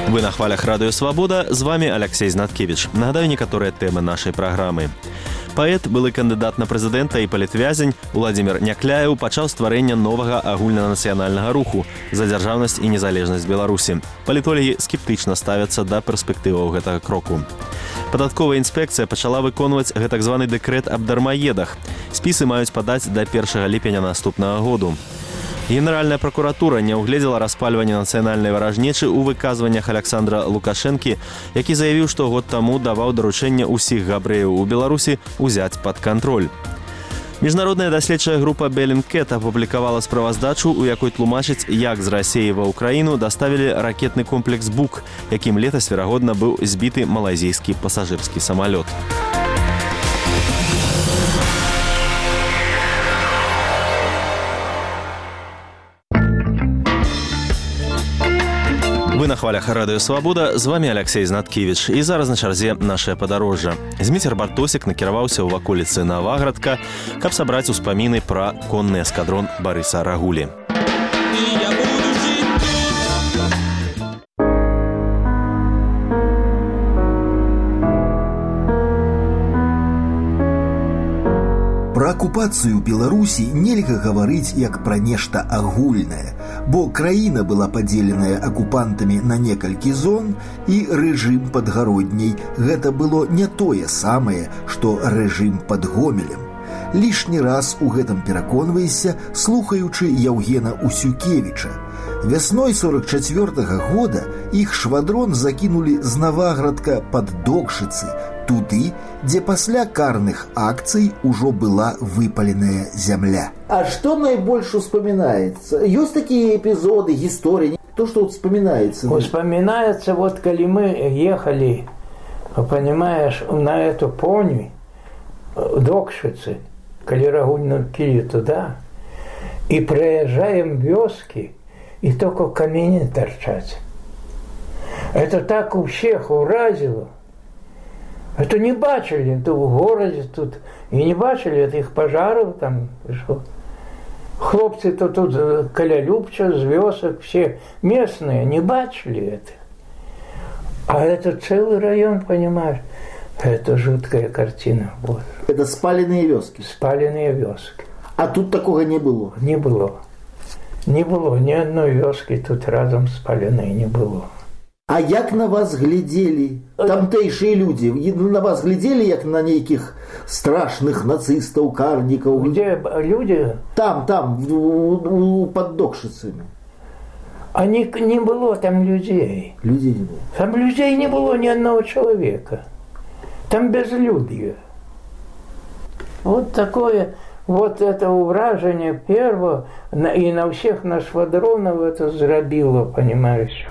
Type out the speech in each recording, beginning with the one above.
Вы на хвалях Радыё Свабода, з вами Алексей Знаткевич. Нагадаю некаторыя тэмы нашай праграмы. Паэт, былы кандыдат на прэзідэнта і палітвязень Уладзімір Някляеў пачаў стварэнне новага агульнанацыянальнага руху за дзяржаўнасць і незалежнасць Беларусі. Палітолагі скептычна ставяцца да перспектываў гэтага кроку. Падатковая інспекцыя пачала выконваць гэтак званы дэкрэт аб дармаедах. Спісы маюць падаць да 1 ліпеня наступнага году. Генеральная прокуратура не угледзела распальванне нацыянальнай варажнечы ў выказваннях Александра Лукашэнкі, які заявіў, што год таму даваў даручэнне ўсіх габрэяў у Беларусі узяць пад кантроль. Міжнародная даследчая група Bellingcat апублікавала справаздачу, у якой тлумачыць, як з Расіі ва ўкраіну даставілі ракетны комплекс «Бук», якім летась, верагодна, быў збіты малайзійскі пасажырскі самалёт. Вы на хвалях Радыё Свабода, з вами Алексей Знаткевич. І зараз на чарзе нашае падарожжа. Зміцер Бартосік накіраваўся ў ваколіцы Наваградка, каб сабраць успаміны пра конны эскадрон Барыса Рагулі. Пра акупацыю Беларусі нельга гаварыць як пра нешта агульнае, бо краіна была падзеленая акупантамі на некалькі зон, і рэжым пад Гародняй гэта было не тое самае, што рэжым пад Гомелем. Лішні раз у гэтым пераконваешся, слухаючы Яўгена Усюкевіча. Вясной 44-го года іх швадрон закінулі з Наваградка пад Докшыцы, туды, дзе пасля карных акцый ужо была выпаленая зямля. А что найбольш успоминается? Есть такие эпизоды, истории? То, что вот вспоминается? Вспоминается, вот, коли мы ехали, понимаешь, на эту поню, Докшицы, коли Рагуль кили туда, и проезжаем вёски, и только камни торчат. Это так у всех уразило. Это не бачили, то в городе тут, и не бачили этих пожаров там, что. Хлопцы-то тут Колялюбча, з вёсок, все местные, не бачили это. А это целый район, понимаешь, это жуткая картина. Вот. Это спаленные вёски? Спаленные вёски. А тут такого не было? Не было. Не было, ни одной вёски тут разом спаленной не было. А як на вас глядзелі тамтэйшыя людзі? На вас глядзелі як на нейкіх страшных нацыстаў, карнікаў? Где люди? Там, под Докшицами. А не было там людей. Людей не было? Там людей не было ни одного человека. Там безлюдье. Вот такое, вот это уражение первое, и на всех на швадронов это зрабило, понимаешь?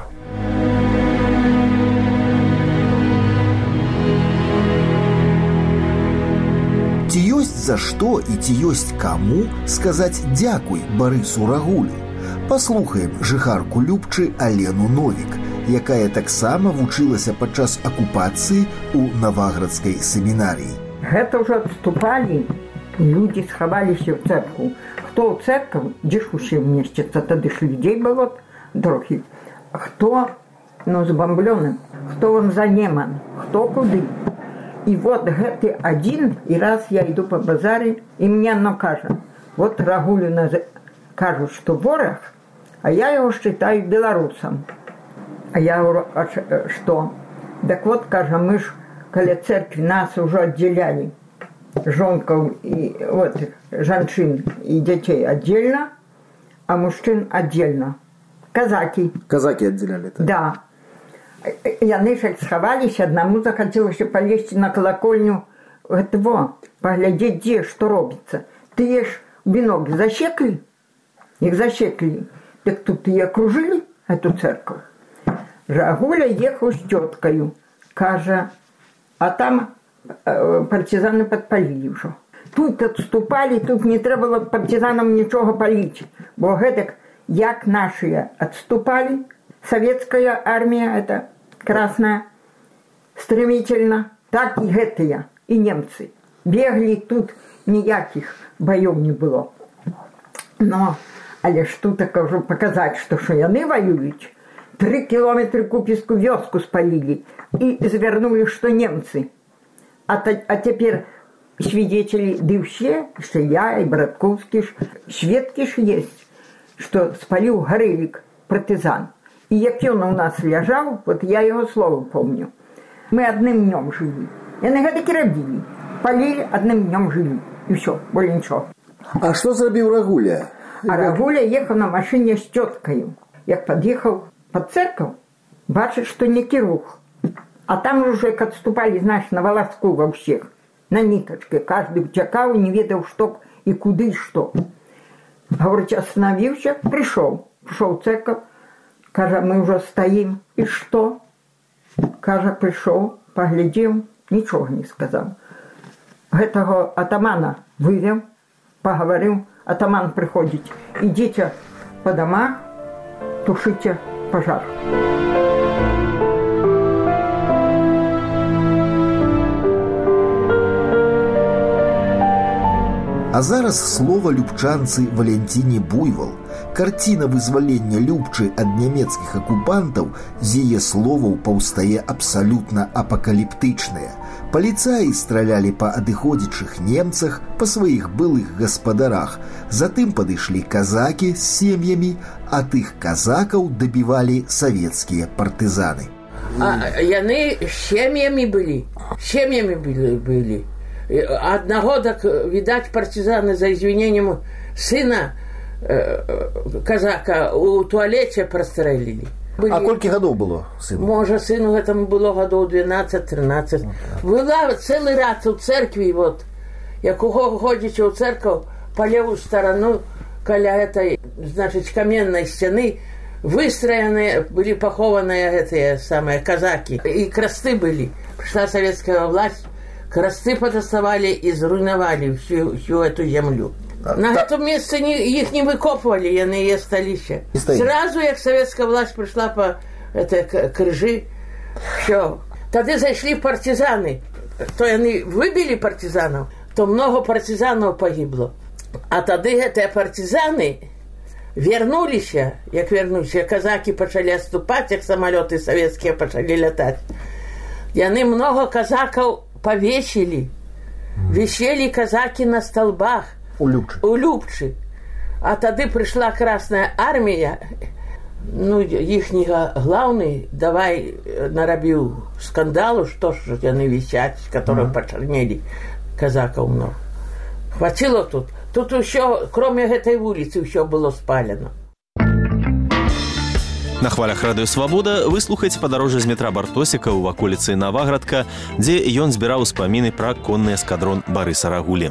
Ці ёсць за што і ці ёсць каму сказаць дзякуй Барысу Рагулю? Паслухаем жыхарку Любчы Алену Новік, якая таксама вучылася падчас акупацыі ў Наваградскай семінарыі. Гэта ўжо адступалі, людзі схаваліся ў цэркву. Хто ў цэркву, дзе ж усе вмесціцца, тады ж людзей было трохі. Хто, збамблёны, хто вам за Неман, хто куды. И вот гэты один, и раз я иду по базаре, и мне оно кажет, вот Рагулю кажут, что ворог, а я его считаю белорусом. А я говорю, а что? Так вот, кажем, мы ж, коли церкви нас уже отделяли, жонков и вот, женщин и детей отдельно, а мужчин отдельно. Казаки. Казаки отделяли, так? Да. Яны ж схаваліся, аднаму захацелася палезці на калакольню гэтого, паглядзець, дзе, што робіцца. Тыя ж вінок засеклі, іх засеклі, так тут і акружылі эту церкву. Рагуля ехаў з цёткаю, кажа, а там партизаны падпалілі ўжо. Тут адступалі, тут не трэба было партизанам нічога паліць, бо гэтак, як нашыя адступалі, советская армия, это красная, стремительно, так и гэтыя, и немцы. Бегли, тут ніякіх баёў не было. Но, але ж тут так ўжо паказаць, што яны воююць, 3 километра Купецкую вёску спалили и завернули, что немцы. А теперь свидетели, да и все, что я и Братковский, сведки ж есть, что спалил Горелик, партизан. И як он у нас лежал, вот я его слово помню. Мы одним днем жили. И на это робили. Полили, одним днем жили. И все, более ничего. А что зрабіў Рагуля? А Рагуля ехал на машине с теткой. Як подъехал под церковь, бачит, что не кирух. А там уже как отступали, знаешь, на волоску во всех. На ниточке. Каждый утекал, не ведал, что и куда и что. Говорит, остановился, пришел. Пришел в церковь. Каже, мы уже стоим. И что? Каже, пришел, поглядел, ничего не сказал. Этого атамана вывел, поговорил. Атаман приходит. Идите по домах, тушите пожар. А зараз слова любчанцы Валентине Буйвол. Карціна вызвалення Любчы ад нямецкіх акупантаў з яе словаў паўстае абсалютна апакаліптычная. Паліцаі стралялі па адыходзячых немцах, па сваіх былых гаспадарах. Затым падышлі казакі з сем'ямі, а тых казакаў дабівалі савецкія партызаны. А яны сем'ямі былі. Одного, так, видать, партизаны за извинением сына казака у туалете прострелили. А колькі гадоў было сыну? Может, сыну этому было годов 12-13. Была целый ряд у церкви, вот, як уходите у церковь, по левую сторону, коля этой, значит, каменной стены, выстроенные, были похованные эти самые казаки. И кресты были. Пришла советская власть, кресты подоставали и зруйновали всю эту землю. На этом месте их не выкопывали, яны остались. Сразу, как советская власть пришла по этой крыжи, все. Тогда зашли партизаны. То они выбили партизанов, то много партизанов погибло. А тогда эти партизаны вернулись, казаки начали отступать, как самолеты советские начали летать. И они много казаков повесили. Висели казаки на столбах. У Любчи. А тогда пришла Красная Армия, ну, их главный, давай наробил скандалу, что ж они висят, которые почернели казаков много. Хватило тут. Тут еще, кроме этой улицы, еще было спалено. На хвалях радыё «Свабода» вы слухаеце падарожжа з метра Бартосіка ў ваколіцы Наваградка, дзе ён збіраў успаміны пра конны эскадрон Барыса Рагулі.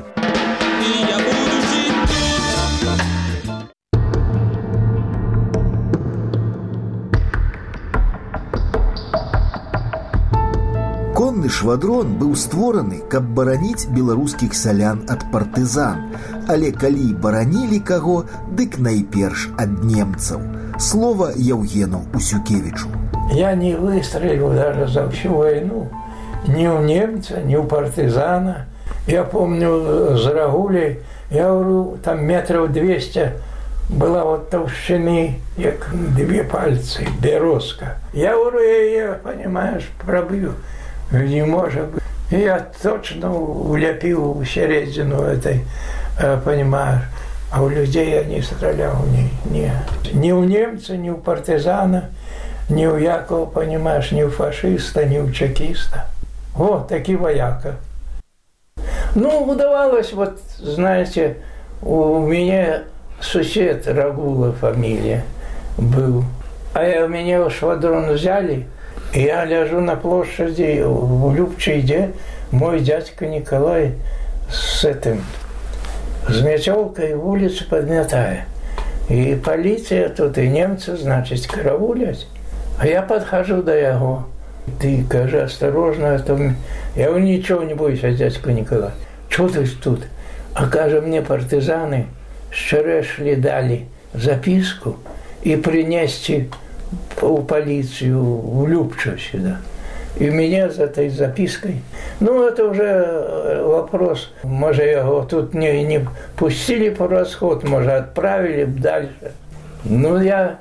Конны швадрон быў створаны, каб бараніць беларускіх сялян ад партызан, але калі баранілі каго, дык найперш ад немцаў. Слово Евгену Усюкевичу. Я не выстрелил даже за всю войну ни у немца, ни у партизана. Я помню с Рагулей, я говорю, там метров 200 была вот толщины, как 2 пальцы, березка. Я говорю, я ее, понимаешь, пробью. Не может быть. И я точно уляпил в середину этой, понимаешь. А у людей я не стрелял ни у немца, ни у партизана, ни у якого, понимаешь, ни у фашиста, ни у чекиста. Вот такие вояка. Ну, удавалось, вот, знаете, у меня сосед Рагула фамилия был. А у меня швадрон взяли, и я лежу на площади в Любчиде, мой дядька Николай с этим, с метелкой улицу подметая. И полиция тут, и немцы, значит, караулят. А я подхожу до его. Ты, кажи, осторожно. Я говорю, ничего не бойся, дядька Николай. Что ты тут? А, кажи, мне партизаны вчера шли дали записку и принести в полицию в Любчу сюда. И меня за этой запиской, ну, это уже вопрос, может, его тут не пустили по расход, может, отправили дальше. Ну, я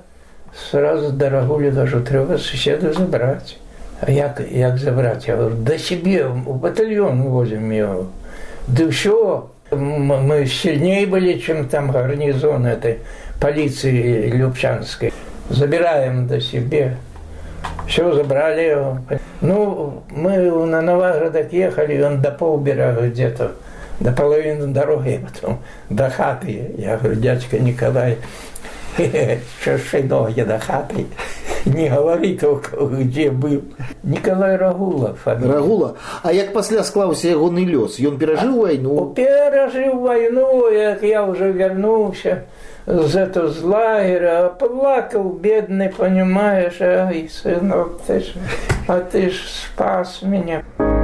сразу дорогулю кажу, треба сусіда забрати. А як забрати? Я говорю, до себе, в батальйон возимо його. Да все, мы сильнее были, чем там гарнизон этой полиции Любчанской. Забираем до себе. Все, забрали его. Ну, мы на Новоградок ехали, он до полберага где-то, до половины дороги, потом до хаты. Я говорю, дядька Николай, что ноги до хаты? Не говори только, где был. Николай Рагула фамилия. Рагула. А як пасля склаўся ягоны лёс? Ён перажыў вайну? Пережил войну, я уже вернулся с лагеря, плакал, бедный, понимаешь, ай, сынок, ты ж спас меня.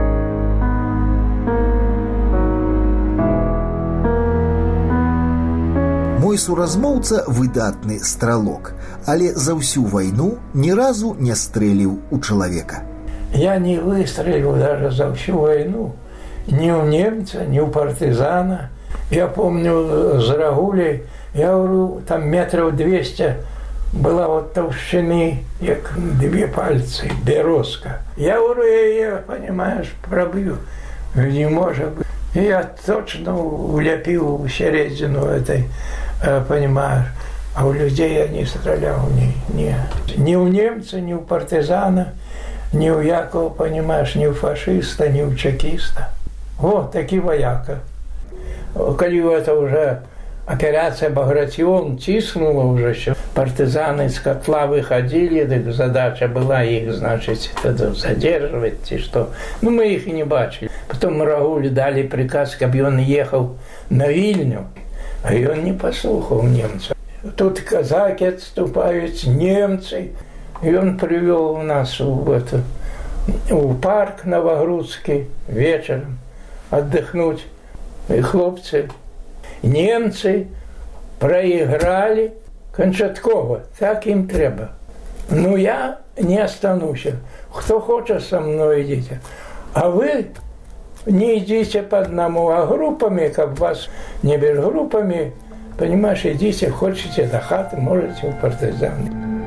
Мой суразмоўца выдатны стралок, але за ўсю вайну ні разу не стрэліў у чалавека. Я не выстрелил даже за всю войну. Ни у немца, ни у партизана. Я помню, с Рагулей, я говорю, там метров 200 была вот толщины, как 2 пальцы, березка. Я говорю, я ее, понимаешь, пробью. Не может быть. И я точно влепил в середину этой, понимаешь. А у людей я не стрелял, ни у немца, ни у партизана, ни у якого, понимаешь, ни у фашиста, ни у чекиста. Вот такие вояка. Когда это уже операция «Багратион» тиснула уже, что партизаны из котла выходили, так задача была их, значит, задерживать, и что. Ну, мы их и не бачили. Потом Рагуле дали приказ, чтобы он ехал на Вильню, а он не послухал немцев. Тут казаки отступают, немцы. И он привел нас в парк Новогрудский вечером отдохнуть. И хлопцы, немцы проиграли Кончаткова. Так им треба. Но я не останусь. Кто хочет, со мной идите. А вы не идите по одному, а группами, как вас не без группами, понимаешь, идите, хочете до хаты, можете в партизаны.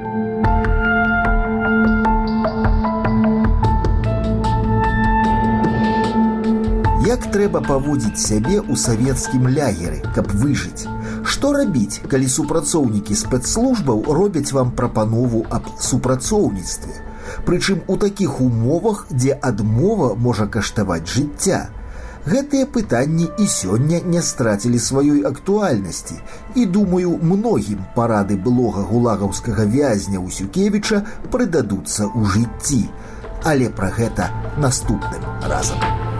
Як трэба паводзіць сябе ў савецкім лягеры, каб выжыць? Што рабіць, калі супрацоўнікі спецслужбаў робяць вам прапанову аб супрацоўніцтве? Прычым у такіх умовах, дзе адмова можа каштаваць жыцця. Гэтыя пытанні і сёння не страцілі сваёй актуальнасці. І, думаю, многім парады былога гулагаўскага вязня Усюкевіча прыдадуцца ў жыцці. Але пра гэта наступным разам.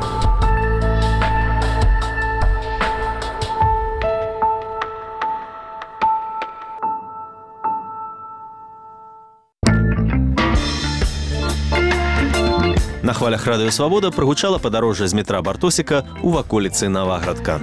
На хвалях радыё «Свабода» прагучала падарожжа з метра Бартосіка ў ваколіцы Наваградка.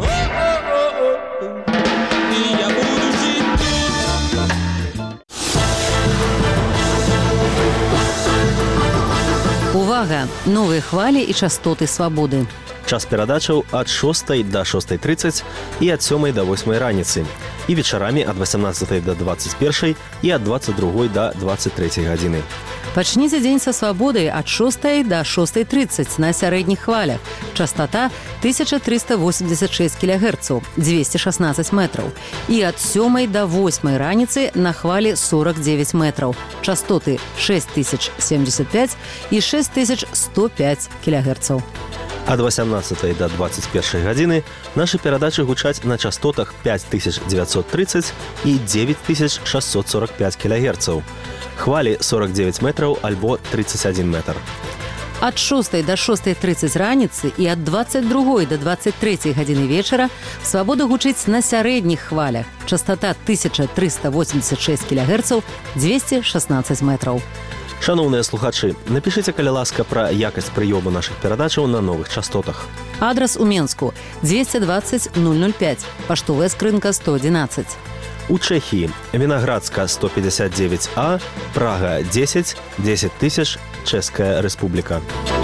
Увага! Новыя хвалі і частоты «Свабоды». Час перадачаў ад 6 да 6:30 і ад 7 да 8 раніцы. І вечарамі ад 18 да 21 і ад 22 да 23 гадзіны. Пачніце дзень са «Свабодай» ад 6 да 6:30 на сярэдніх хвалях. Частота 1386 кГц, 216 метраў. І ад 7 да 8 раніцы на хвалі 49 метраў. Частоты 6075 і 6105 кГц. Ад 18 до 21 гадзіны нашы перадачы гучаць на частотах 5930 і 9645 кГц. Хвалі 49 метраў альбо 31 метр. Ад 6 до 6:30 раніцы і ад 22 до 23 гадзіны вечара «Свабода» гучыць на сярэдніх хвалях. Частота 1386 кГц, 216 метраў. Шановныя слухачы, напішыце, калі ласка, пра якасць прыёму нашых перадачаў на новых частотах. Адрас у Менску 220 005, паштовая скрынка 111. У Чэхіі Вінаградска 159А, Прага 10, 10 000, Чэшская Рэспубліка.